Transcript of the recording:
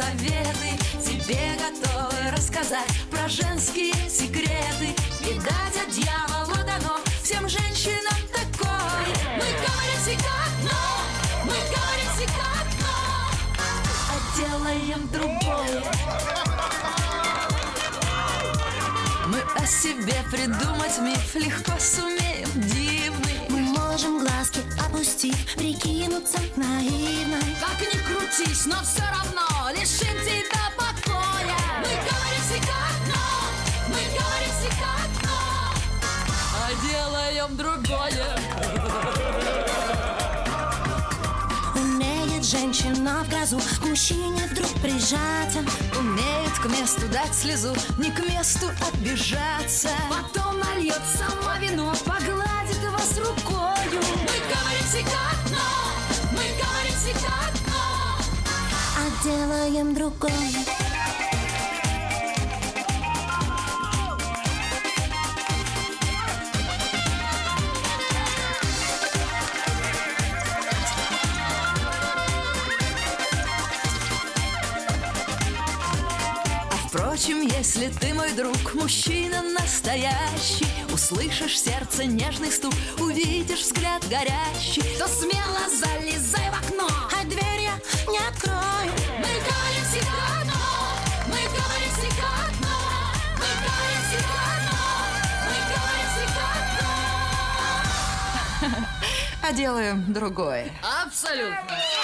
советы тебе готовы рассказать про женские секреты. Видать, от дьявола дано всем женщинам такое. Мы говорим как но, мы говорим как но, а делаем другое. Мы о себе придумать миф легко сумеем, дивный. Мы можем глазки опустив, прикинуться наивной. Как ни крутись, но все равно лишим тебя покоя. Мы говорим как но, мы говорим как но, а делаем другое. Умеет женщина в грозу к мужчине вдруг прижаться. Умеет к месту дать слезу, не к месту отбежаться. Потом нальет сама вино, погладит вас рукою. Мы говорим как но, мы говорим как но, а делаем другое. Впрочем, если ты, мой друг, мужчина настоящий, услышишь сердце нежный стук, увидишь взгляд горящий, то смело залезай в окно, а дверь я не открою. Мы говорим как но, мы говорим как но, мы говорим как но, мы говорим как но, а делаем другое. Абсолютно.